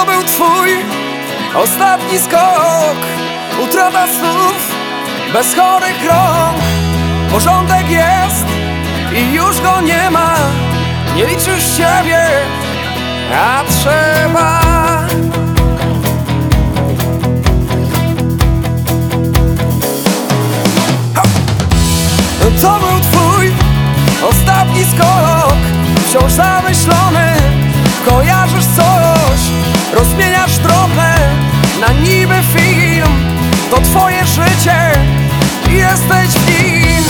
To był twój ostatni skok, utrata snów bez chorych rąk. Porządek jest i już go nie ma, nie liczysz siebie, a trzeba. To był twój ostatni skok, wciąż zamyślony, kojarzysz coś, rozmieniasz trochę na niby film. To twoje życie i jesteś w nim.